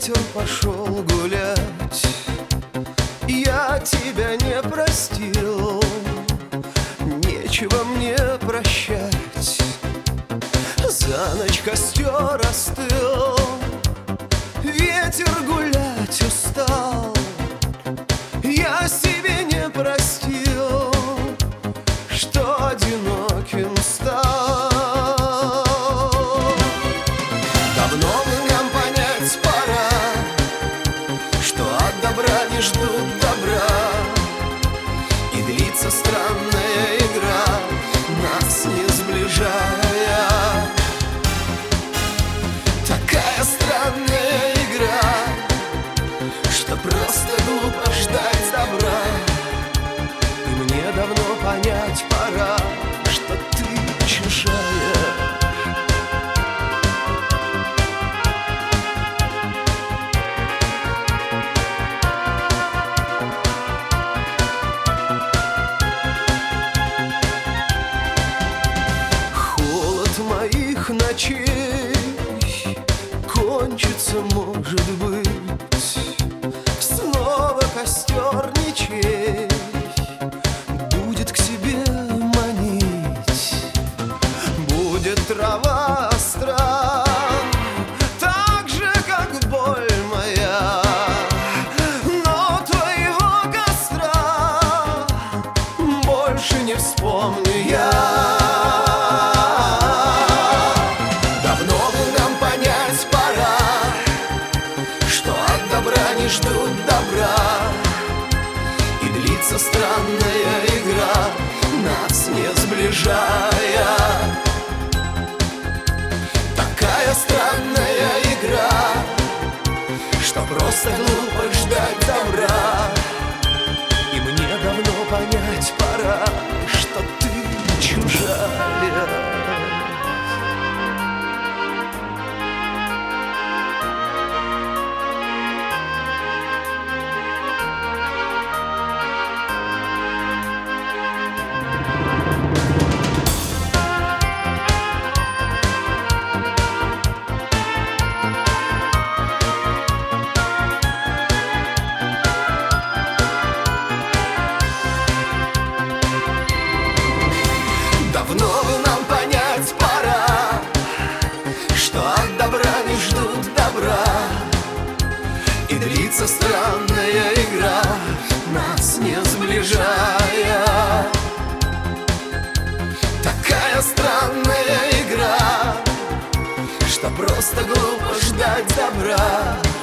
ветер пошел гулять. Я тебя не простил, нечего мне прощать. За ночь костер остыл, ветер гулять устал. Я себе не простил, что одиноким стал. Давно бы нам понять пора, что от добра не ждут добра. И длится странная игра, нас не сближая. Такая странная игра, что просто глупо ждать добра. И мне давно понять пора, что ты чужая. Моих ночей кончится, может быть, снова костер ничей будет к себе манить. Будет трава остра, так же, как боль моя, но твоего костра больше не вспомню я. Не ждут добра, и длится странная игра, нас не сближая. Такая странная игра, что просто глупо ждать добра. И мне давно понять пора, что ты чужая. Давно бы нам понять пора, что от добра не ждут добра. И длится странная игра, нас не сближая. Такая странная игра, что просто глупо ждать добра.